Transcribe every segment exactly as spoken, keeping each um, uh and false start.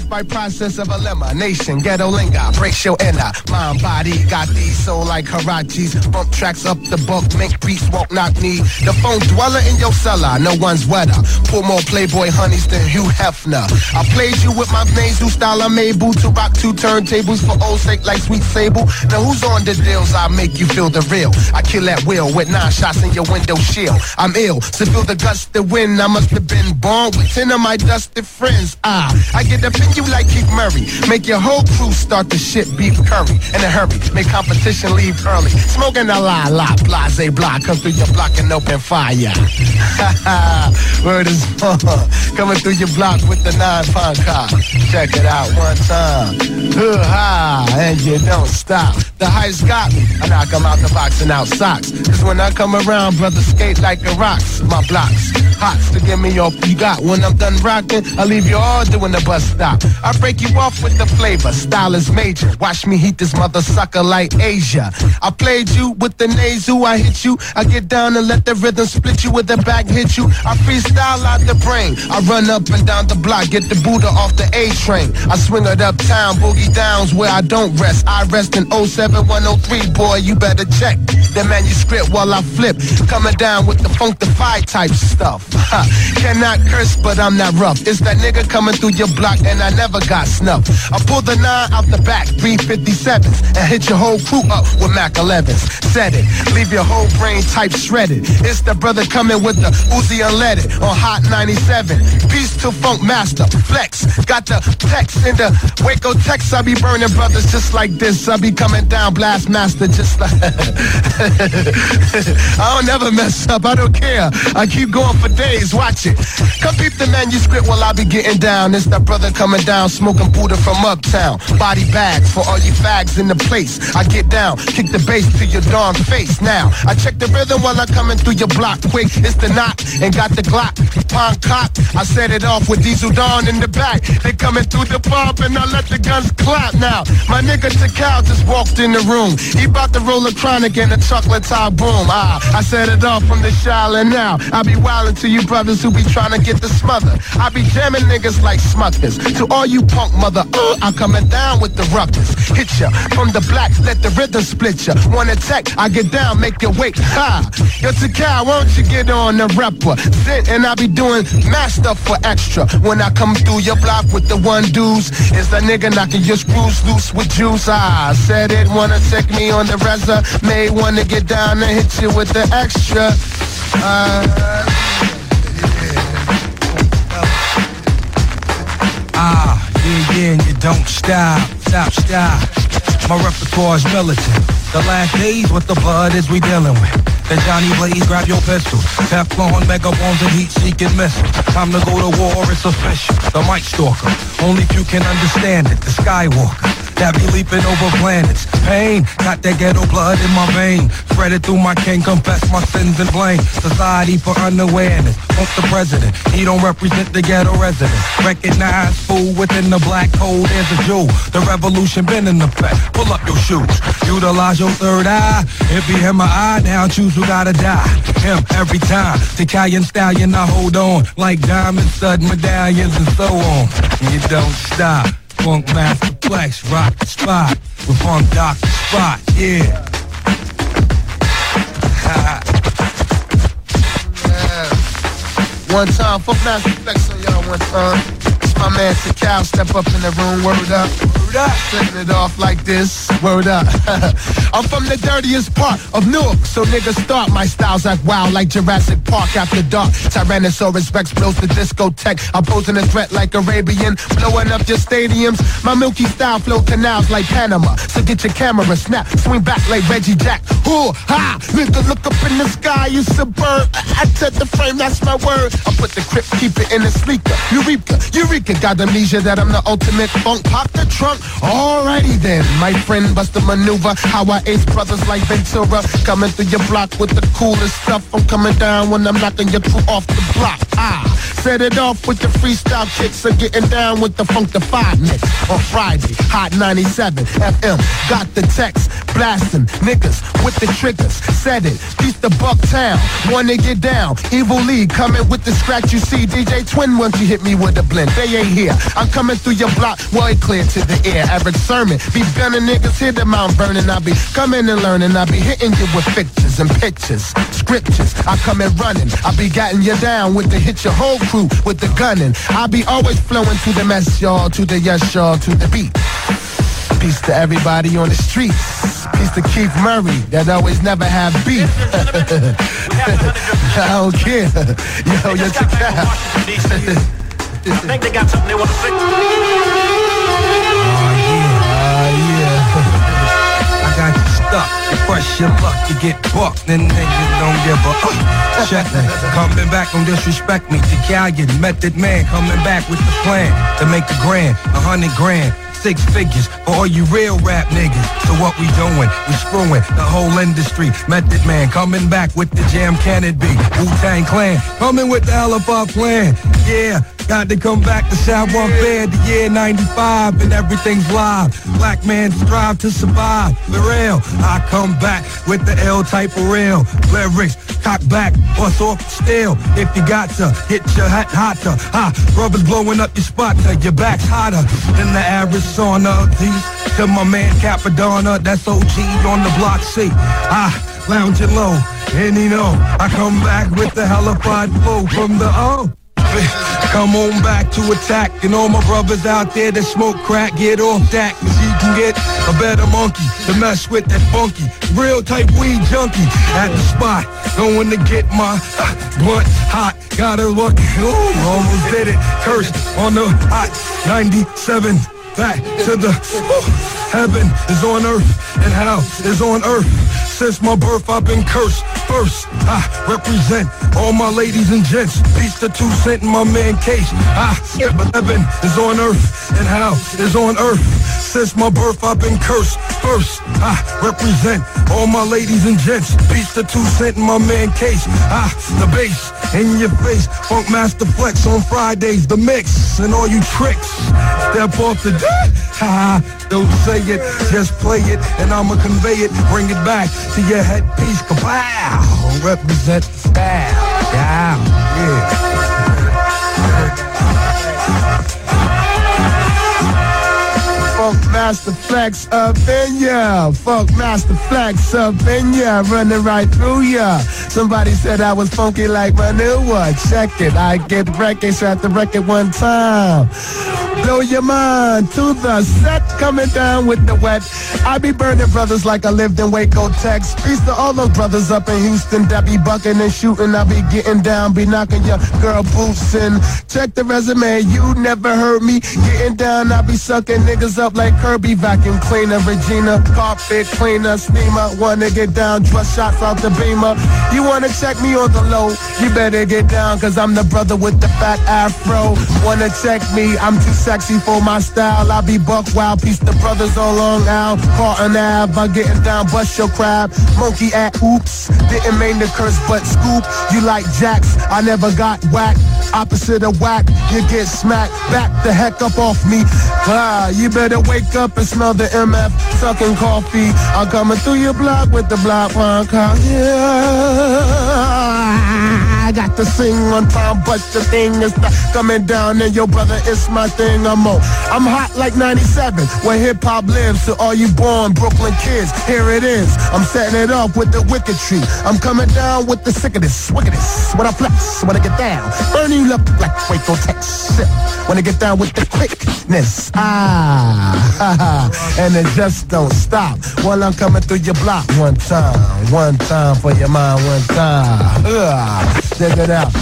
by process of elimination. Ghetto lingo, breaks your inner mind, body. Got these soul like Harachis. Bump tracks up the book, make beats won't knock knee. The phone dweller in your cellar, no one's wetter. Pull more Playboy honeys than Hugh Hefner. I played you with my nasal style, I'm able to rock two turntables for old sake like Sweet Sable. Now who's on the deals? I make you feel the real. I kill at will with nine shots in your window shield. I'm ill, so feel the guts to win. I must have been born with ten of my dusty friends. Ah, I get up in you like Keith Murray. Make your whole crew start the shit beef curry. In a hurry, make competition leave early. Smoking a la la, blase blah. Come through your block and open fire. Word is on. Coming through your block with the nine pound car. Check it out one time. Hoo-ha, and you don't stop. The heights got me. I knock them out the box and out socks. Cause when I come around, brothers skate like the rocks. My blocks, hots to give me all you got. When I'm done rocking, I leave you all doing the bus stop. I break you off with the flavor. Style is major. Watch me heat this mother sucker like Asia. I played you with the nasal. I hit you. I get down and let the rhythm split you with the back hit you. I freestyle out the brain. I run up and down the block. Get the Buddha off the A train. I swing it uptown. Boogie downs where I don't rest. I rest in oh seven one oh three. Boy, you better check the manuscript while I flip. Coming down with the funkified type stuff. Ha. Cannot curse, but I'm not rough. It's that nigga coming through your block and I never got snuffed. I pull the nine out the back, three fifty-sevens, and hit your whole crew up with Mac elevens. Said it, leave your whole brain type shredded. It's the brother coming with the Uzi unleaded on Hot ninety-seven. Peace to Funk Master, Flex. Got the text in the Waco, Texas. I be burning brothers just like this. I be coming down, Blast Master, just like I don't never mess up, I don't care. I keep going for days, watch it. Come peep the manuscript while I be getting down. It's that brother coming down, smoking Buddha from uptown. Body bags for all you fags in the place. I get down, kick the bass to your darn face. Now, I check the rhythm while I'm coming through your block. Quick, it's the knock, and got the Glock. Pong cock, I set it off with Diesel Dawn in the back. They coming through the pump, and I let the guns clap now. My nigga Takal just walked in the room. He bout to roll a chronic and a chocolate top boom. Ah, I set it off from the Shaolin now. I be wildin' to you brothers who be trying to get the smother. I be jamming niggas like Smuckers. To all you punk mother, uh, I'm coming down with the ruckus. Hit ya from the black, let the rhythm split ya. Wanna tech, I get down, make you wait. Ha! Yo, Takal, why don't you get on the rapper? Sit and I be doing mad stuff for extra. When I come through your block with the one dudes, it's the nigga knocking your screws loose with juice. Ah, said it, wanna check me on the reza. May wanna get down and hit you with the extra. Uh, Ah, yeah, yeah, and you don't stop, stop, stop. My repertoire's militant. The last days, what the blood is we dealing with? Then Johnny Blaze, grab your pistol. Teflon, mega bombs, and heat-seeking missiles. Time to go to war, it's official. The Mic Stalker, only few can understand it. The Skywalker, that be leaping over planets. Pain, got that ghetto blood in my vein. Spread it through my king, confess my sins and blame society for unawareness. Funk the president, he don't represent the ghetto resident. Recognize fool within the black hole, there's a jewel. The revolution been in effect. Pull up your shoes, utilize your third eye. If you hear my eye now, choose who gotta die. Him every time. Italian stallion, I hold on like diamond stud medallions and so on. And you don't stop. Funk Master Flex, rock the spot with Funk Doctor Spot, yeah. yeah. One time, Funk Master Flex on y'all one time. It's my man Takal, step up in the room, word up. Word up. Setting it off like this, word up. I'm from the dirtiest part of Newark, so niggas start. My styles act wild like Jurassic Park after dark. Tyrannosaurus Rex blows the discotheque. I'm posing a threat like Arabian, blowing up your stadiums. My milky style flow canals like Panama. So get your camera, snap, swing back like Reggie Jack. Ooh, ha, nigga, look up in the sky, it's a bird. I, I touch the frame, that's my word. I put the crib, keep it in the sleeper. Eureka, Eureka, got amnesia that I'm the ultimate funk. Pop the trunk, Alrighty then, my friend bust the maneuver. How I ace brothers like Ventura. Coming through your block with the coolest stuff. I'm coming down when I'm knocking your crew off the block. Ah, set it off with the freestyle kicks. And getting down with the Funk the Five mix. On Friday, Hot ninety-seven F M. Got the text, blasting niggas with the triggers. Said it, piece the Bucktown. Wanna get down, Evil Lee coming with the scratch. You see, D J Twin once you hit me with a blend. They ain't here, I'm coming through your block. Well, it clear to the air. Average sermon, be gunning niggas, hit the mount burning. I be coming and learning, I be hitting you with pictures and pictures, scriptures. I come and running, I be getting you down with the hit your whole crew with the gunning. I be always flowing to the mess, y'all, to the yes, y'all, to the beat. Peace to everybody on the streets. Peace to Keith Murray that always never have beef. I don't care. Yo, you're the cow. I think they got something they want to say. I got you stuck, you crush your luck, you get bucked, and niggas don't give a uh, check me. Coming back, don't disrespect me. The Callion, Method Man, coming back with the plan to make a grand, a hundred grand. Six figures for all you real rap niggas. So what we doing? We screwing the whole industry. Method Man coming back with the Jam Kennedy. Wu-Tang Clan coming with the Alpha plan. Yeah, got to come back to Savoir Faire the year ninety-five and everything's live. Black man strive to survive. For real, I come back with the L type of real lyrics. Cock back, bust off steel. If you got to hit your hat hotter. Ha, brothers blowing up your spot till your back's hotter than the average sauna. Peace to my man Capadonna, that's O G on the block C. Ah, lounging low, and you know I come back with the hellified flow from the O. Come on back to attack, and all my brothers out there that smoke crack, get off that, cause you can get a better monkey to mess with that funky, real type weed junkie at the spot, going to get my uh, blunt hot, gotta look, ooh, almost did it, cursed on the hot ninety-seven, back to the, ooh, heaven is on earth, and hell is on earth. Since my birth, I've been cursed. First, I represent all my ladies and gents. Peace to two cent in my man case. I, heaven is on earth, and hell is on earth. Since my birth, I've been cursed. First, I represent all my ladies and gents. Peace to two cent in my man case. I, the bass in your face. Funk Master Flex on Fridays. The mix and all you tricks. Step off the deck. Ha, don't say it, just play it, and I'ma convey it. Bring it back to your headpiece. Kapow! Represent the style. Yeah, yeah. Funk Master Flex up in ya. Funk Master Flex up in ya. Running right through ya. Somebody said I was funky like manure. Check it, I get records at the record one time. Blow your mind to the set, coming down with the wet. I be burning brothers like I lived in Waco, Texas. Peace to all those brothers up in Houston that be bucking and shooting. I be getting down, be knocking your girl boots in. Check the resume, you never heard me getting down. I be sucking niggas up like Kirby, vacuum cleaner, Regina, carpet cleaner, steamer. Wanna get down, trust shots out the beamer. You wanna check me on the low? You better get down, cause I'm the brother with the fat afro. Wanna check me? I'm too sexy for my style. I be buck wild, piece the brothers on Long Island, Carlton Ave. I'm getting down, bust your crab. Monkey at hoops, didn't mean to curse but scoop. You like jacks, I never got whacked. Opposite of whack, you get smacked. Back the heck up off me. Ah, you better wake up and smell the M F, sucking coffee. I'm coming through your block with the block one car. Yeah, I got to sing one time, but the thing is not coming down, and your brother, it's my thing. I'm on. I'm hot like ninety-seven, where hip hop lives. To all you born Brooklyn kids, here it is. I'm setting it off with the wicked tree. I'm coming down with the sickest, wickedest. When I flex, when I get down, burn you up like Waco, Texas. When I get down with the quickness, ah, ha, ha, and it just don't stop. While I'm coming through your block one time, one time for your mind, one time. Ugh, check it out.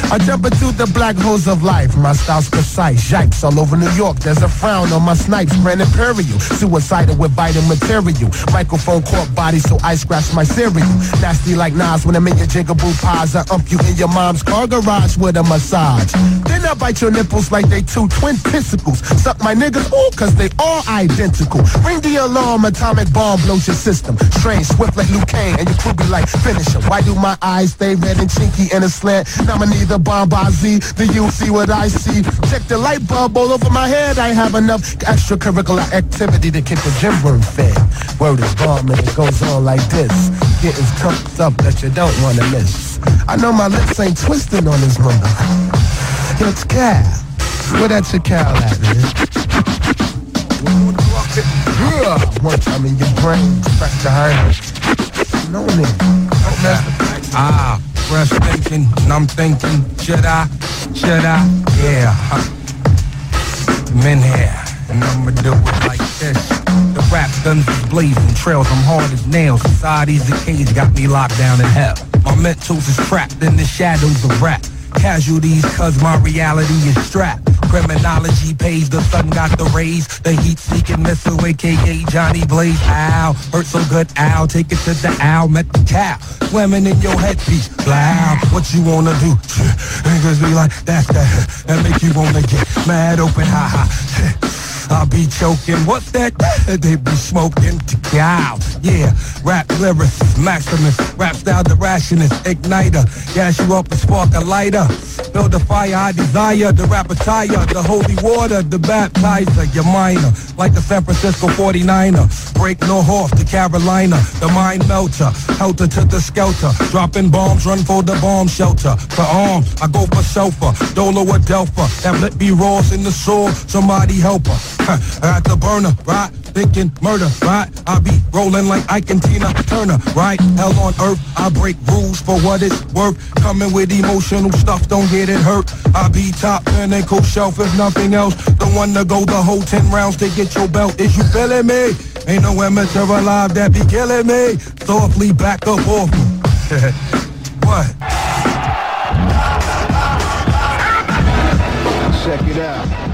I jump into the black holes of life. My style's precise. Yikes, all over New York. There's a frown on my snipes. Grand Imperial. Suicidal with vital material. Microphone cork body so I scratch my cereal. Nasty like Nas when I'm in your jigaboo pies. I ump you in your mom's car garage with a massage. Then I bite your nipples like they two twin piscicles. Suck my niggas, ooh, cause they all identical. Ring the alarm, atomic bomb blows your system. Strange, swift like Liu Kang, and your crew be like, finish him. Why do my eyes stay red and chinky in a slant? Now I'm neither bomb by Z, do you see what I see? Check the light bulb all over my head. I have enough extracurricular activity to keep the gym room fed. Word is bomb and it goes on like this. Getting tucked up that you don't wanna miss. I know my lips ain't twisting on this number. Yo, it's Cal. Where that your Cal at, man? Yeah. One time in your brain, back to her. No nigga. Ah, fresh thinking, and I'm thinking, should I, should I, yeah. I'm in here, and I'ma do it like this. The rap guns is blazing, trails I'm hard as nails. Society's a cage, got me locked down in hell. My mentals is trapped in the shadows of rap. Casualties, cause my reality is strapped. Criminology pays, the sun got the rays. The heat-seeking missile, a k a. Johnny Blaze. Ow, hurt so good, ow, take it to the owl. Met the cow, swimming in your headpiece. Blow, what you wanna do? Niggas be like, that's that, that make you wanna get mad open, ha ha. I'll be choking, what's that? They be smoking to cow. Yeah, rap lyricist, Maximus, rap style the rationist, igniter. Gas you up and spark a lighter. Build a fire I desire, the rap attire, the holy water, the baptizer, your minor. Like the San Francisco forty-niner. Break no horse to Carolina, the mind melter. Helter to the skelter, dropping bombs, run for the bomb shelter. For arms, I go for sulfur, Dolo or Delpha. That let me rolls in the sword, somebody help her. I got the burner, right? Thinking murder, right? I be rolling like Ike and Tina Turner, right? Hell on earth, I break rules for what it's worth. Coming with emotional stuff, don't get it hurt. I be top ten and cool shelf if nothing else. The one to go the whole ten rounds to get your belt. Is you feeling me? Ain't no amateur alive that be killing me. Softly back up off me. What? Check it out.